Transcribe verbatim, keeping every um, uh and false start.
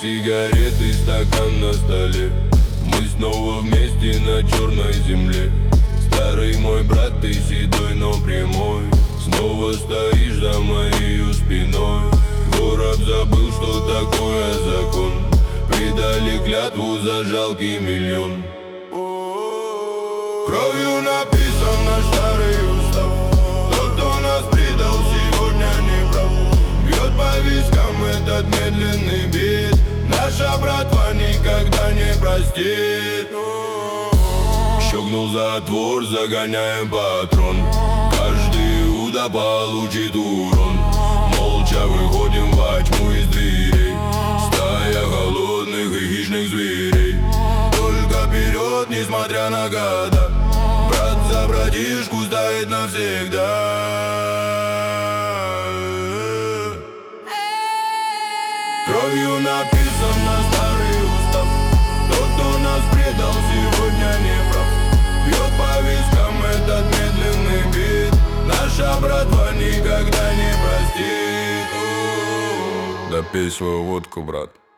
сигареты, стакан на столе. Мы снова вместе на черной земле. Старый мой брат, ты седой, но прямой. Снова стоишь за моей спиной. Город забыл, что такое закон. Предали клятву за жалкий миллион. Кровью написан наш старый устав. Тот, кто нас предал, сегодня не прав. Бьет по вискам этот медленный бит. Наша братва никогда не простит. Щелкнул затвор, загоняем патрон. Каждый уда получит урон. Молча выходим во тьму из дверей. Стая голодных и хищных зверей. Только вперед, несмотря на года. Брат за братишку стоит навсегда. Кровью написан на старый устав. Тот, кто нас предал, сегодня не прав. Бьет по вискам этот медленный бит. Наша братва никогда не простит. Допей свою водку, брат.